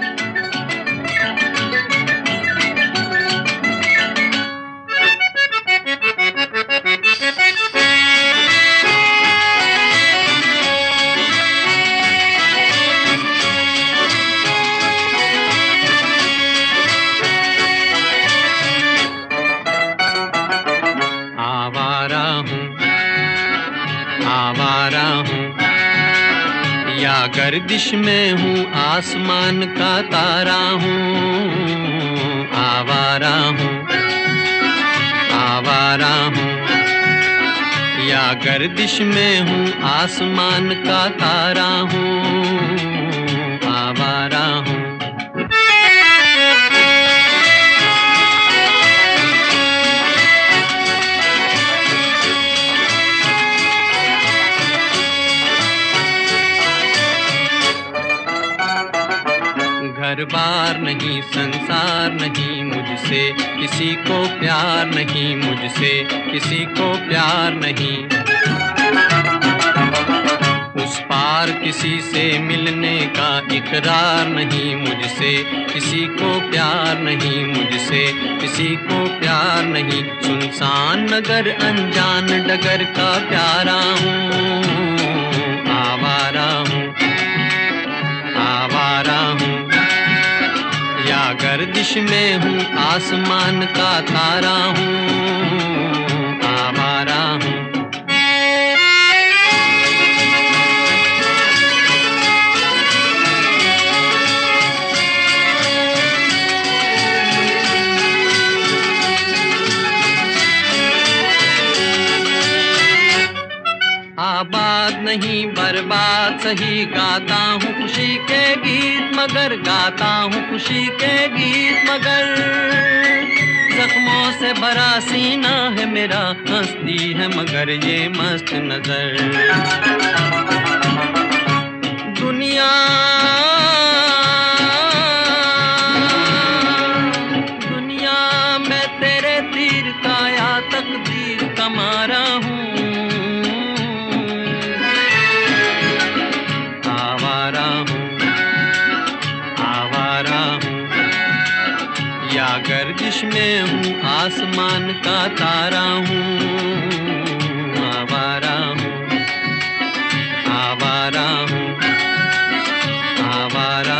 आवारा हूँ या गर्दिश में हूँ, आसमान का तारा हूँ। आवारा हूँ, आवारा हूँ या गर्दिश में हूँ, आसमान का तारा हूँ। आवारा हूँ। घर बार नहीं, संसार नहीं, मुझसे किसी को प्यार नहीं, मुझसे किसी को प्यार नहीं। उस पार किसी से मिलने का इकरार नहीं, मुझसे किसी को प्यार नहीं, मुझसे किसी को प्यार नहीं। सुनसान नगर अनजान डगर का प्यारा हूँ। आवारा हूँ, आवारा हूँ या गर्दिश में हूँ, आसमान का तारा हूँ। आवारा हूँ। आबाद नहीं बर्बाद सही, गाता हूँ खुशी के गीत मगर, गाता हूँ खुशी के गीत मगर। जख्मों से भरा सीना है मेरा, हंसती है मगर ये मस्त नजर। दुनिया दुनिया मैं तेरे तीर का या तकदीर का मारा हूँ। या गर्दिश में हूँ, आसमान का तारा हूँ। आवारा हूँ, आवारा हूँ, आवारा